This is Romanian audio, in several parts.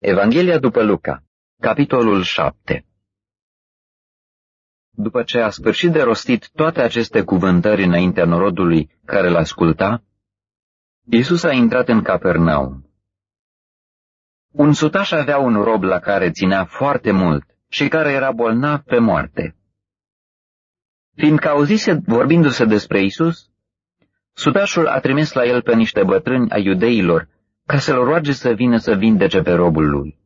Evanghelia după Luca, capitolul 7. După ce a sfârșit de rostit toate aceste cuvântări înaintea norodului care l-asculta, Iisus a intrat în Capernaum. Un sutaș avea un rob la care ținea foarte mult și care era bolnav pe moarte. Fiindcă auzise vorbindu-se despre Iisus, sutașul a trimis la el pe niște bătrâni ai iudeilor ca să-l roage să vină să vindece pe robul lui.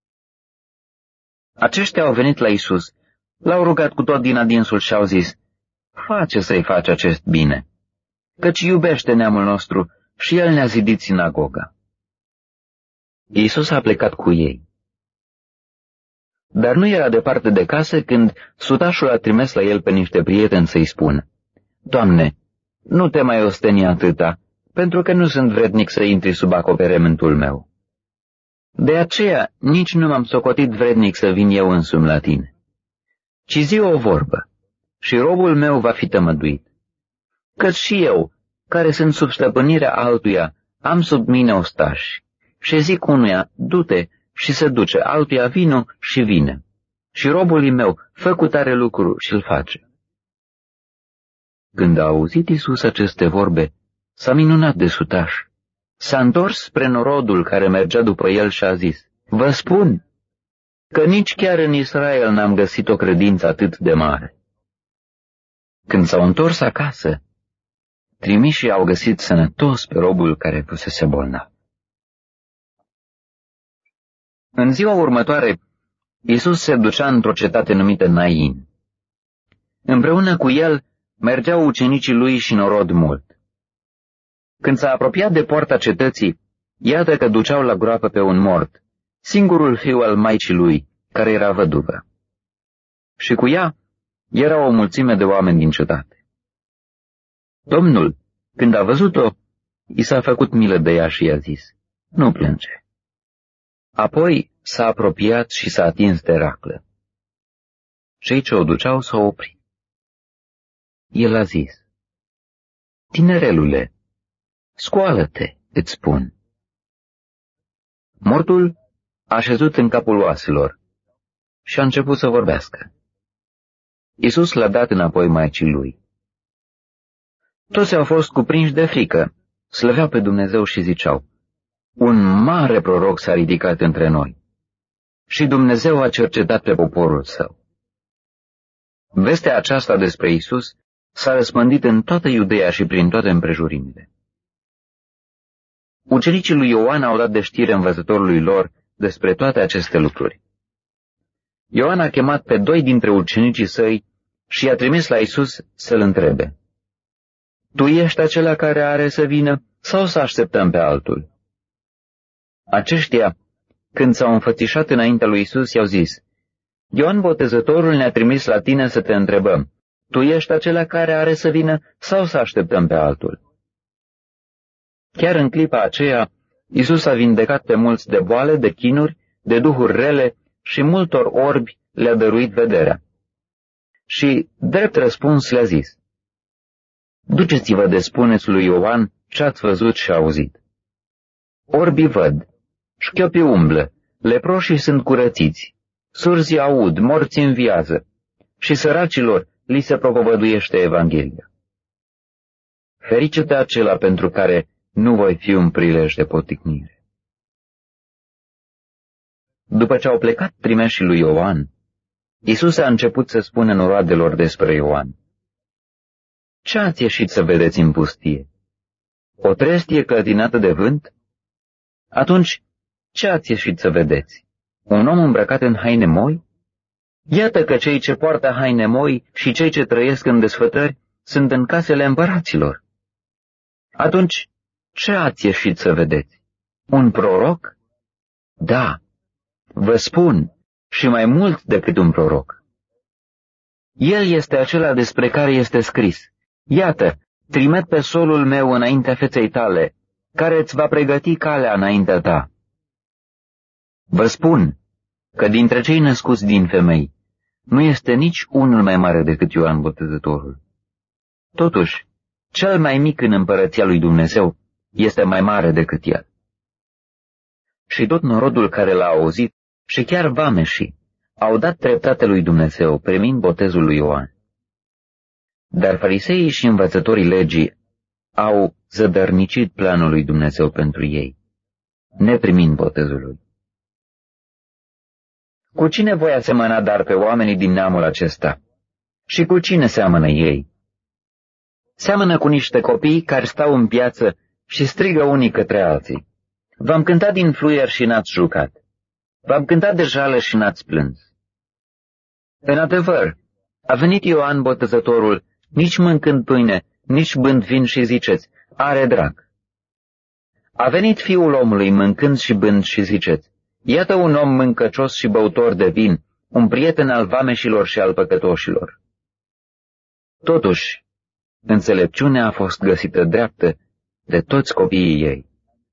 Aceștia au venit la Iisus, l-au rugat cu tot din adinsul și au zis: „Face să-i faci acest bine, căci iubește neamul nostru și el ne-a zidit sinagoga.” Iisus a plecat cu ei. Dar nu era departe de casă când sutașul a trimis la el pe niște prieteni să-i spună: „Doamne, nu te mai osteni atâta, pentru că nu sunt vrednic să intri sub acoperământul meu. De aceea nici nu m-am socotit vrednic să vin eu însumi la tine. Ci zi o vorbă și robul meu va fi tămăduit. Căci și eu, care sunt sub stăpânirea altuia, am sub mine ostași, și zic unuia: du-te, și se duce, altuia: vino, și vine. Și robului meu: fă cu tare lucru, și-l face.” Când a auzit Iisus aceste vorbe, s-a minunat de sutaș. S-a întors spre norodul care mergea după el și a zis: „Vă spun că nici chiar în Israel n-am găsit o credință atât de mare.” Când s-au întors acasă, trimișii au găsit sănătos pe robul care fusese bolnav. În ziua următoare, Iisus se ducea într-o cetate numită Nain. Împreună cu el mergeau ucenicii lui și norod mult. Când s-a apropiat de poarta cetății, iată că duceau la groapă pe un mort, singurul fiu al maicii lui, care era văduvă. Și cu ea era o mulțime de oameni din cetate. Domnul, când a văzut-o, i s-a făcut milă de ea și i-a zis: „Nu plânge.” Apoi s-a apropiat și s-a atins de raclă. Cei ce o duceau s-au oprit. El a zis: „Tinerelule, scoală-te, îți spun.” Mortul a șezut în capul oaselor și a început să vorbească. Iisus l-a dat înapoi maicii lui. Toți au fost cuprinși de frică, slăveau pe Dumnezeu și ziceau: „Un mare proroc s-a ridicat între noi și Dumnezeu a cercetat pe poporul său.” Vestea aceasta despre Iisus s-a răspândit în toată Iudeea și prin toate împrejurimile. Ucenicii lui Ioan au dat de știre învățătorului lor despre toate aceste lucruri. Ioan a chemat pe 2 dintre ucenicii săi și i-a trimis la Iisus să-l întrebe: „Tu ești acela care are să vină sau să așteptăm pe altul?” Aceștia, când s-au înfățișat înaintea lui Iisus, i-au zis: „Ioan Botezătorul ne-a trimis la tine să te întrebăm: tu ești acela care are să vină sau să așteptăm pe altul?” Chiar în clipa aceea, Iisus a vindecat pe mulți de boale, de chinuri, de duhuri rele și multor orbi le-a dăruit vederea. Și, drept răspuns, le-a zis: „Duceți-vă de spuneți lui Ioan ce ați văzut și auzit. Orbii văd, șchiopii umblă, leproșii sunt curățiți, surzii aud, morții înviază și săracilor li se propovăduiește Evanghelia. Ferice de acela pentru care nu voi fi un prilej de poticnire.” După ce au plecat trimeșii lui Ioan, Iisus a început să spună noroadelor despre Ioan: „Ce ați ieșit să vedeți în pustie? O trestie clătinată de vânt? Atunci, ce ați ieșit să vedeți? Un om îmbrăcat în haine moi? Iată că cei ce poartă haine moi și cei ce trăiesc în desfătări sunt în casele împăraților. Atunci, ce ați ieșit să vedeți? Un proroc? Da, vă spun, și mai mult decât un proroc. El este acela despre care este scris: „Iată, trimit pe solul meu înaintea feței tale, care îți va pregăti calea înaintea ta.” Vă spun că dintre cei născuți din femei nu este nici unul mai mare decât Ioan Botezătorul. Totuși, cel mai mic în împărăția lui Dumnezeu este mai mare decât el. și tot norodul care l-a auzit și chiar vameșii au dat dreptate lui Dumnezeu, primind botezul lui Ioan. Dar fariseii și învățătorii legii au zădărnicit planul lui Dumnezeu pentru ei, neprimind botezul lui. Cu cine voi asemăna dar pe oamenii din neamul acesta? Și cu cine seamănă ei? Seamănă cu niște copii care stau în piață și strigă unii către alții. V-am cântat din fluier și n-ați jucat. V-am cântat de jale și n-ați plâns. În adevăr, a venit Ioan Botezătorul, nici mâncând pâine, nici bând vin și ziceți, are drag. A venit Fiul omului mâncând și bând și ziceți, iată un om mâncăcios și băutor de vin, un prieten al vameșilor și al păcătoșilor. Totuși, înțelepciunea a fost găsită dreaptă de toți copiii ei.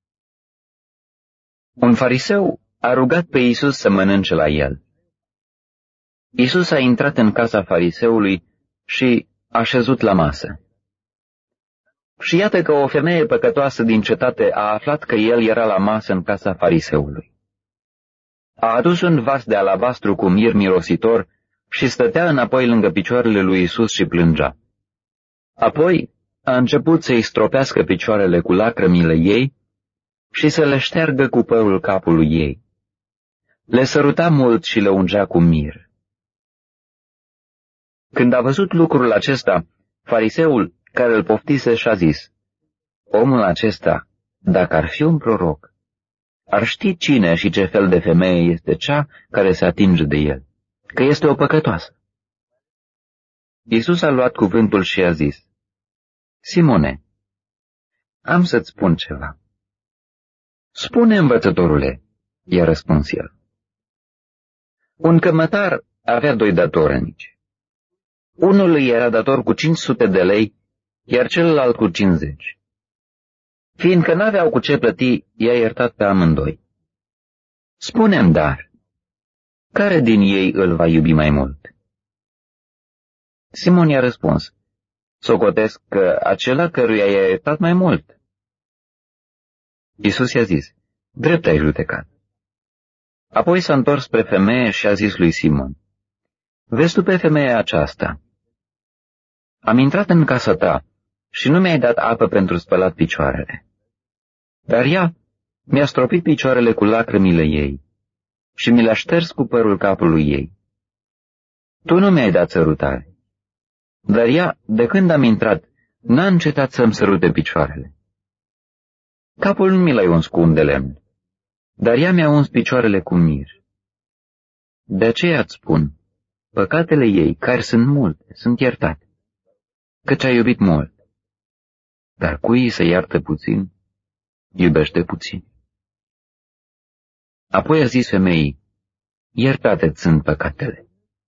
Un fariseu a rugat pe Iisus să mănânce la el. Iisus a intrat în casa fariseului și a șezut la masă. Și iată că o femeie păcătoasă din cetate a aflat că el era la masă în casa fariseului. A adus un vas de alabastru cu mir mirositor și stătea înapoi lângă picioarele lui Iisus și plângea. Apoi a început să-i stropească picioarele cu lacrămile ei și să le șteargă cu părul capului ei. Le săruta mult și le ungea cu mir. Când a văzut lucrul acesta, fariseul care îl poftise și-a zis, omul acesta, dacă ar fi un proroc, ar ști cine și ce fel de femeie este cea care se atinge de el, că este o păcătoasă. Iisus a luat cuvântul și a zis, Simone, am să-ți spun ceva. Spune, învățătorule, i-a răspuns el. Un cămătar avea 2 datornici. Unul îi era dator cu 500 de lei, iar celălalt cu 50. Fiindcă n-aveau cu ce plăti, i-a iertat pe amândoi. Spune-mi, dar, care din ei îl va iubi mai mult? Simon i-a răspuns, socotesc că acela căruia i-a iertat mai mult. Iisus i-a zis, drept ai judecat. Apoi s-a întors spre femeie și a zis lui Simon, vezi tu pe femeia aceasta? Am intrat în casa ta și nu mi-ai dat apă pentru spălat picioarele. Dar ea mi-a stropit picioarele cu lacrămile ei și mi le-a șters cu părul capului ei. Tu nu mi-ai dat sărutare, dar ea, de când am intrat, n-a încetat să-mi sărute picioarele. Capul nu mi l-ai uns cu un de lemn, dar ea mi-a uns picioarele cu mir. De aceea îți spun, păcatele ei, care sunt multe, sunt iertate, căci a iubit mult. Dar cui se iartă puțin, iubește puțin. Apoi a zis femeii, iertate-ți sunt păcatele.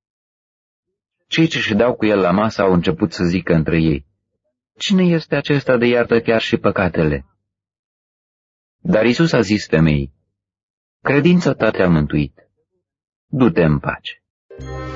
Cei ce ședeau cu el la masă au început să zică între ei, cine este acesta de iartă chiar și păcatele? Dar Iisus a zis femeii, credința ta te-a mântuit, du-te în pace.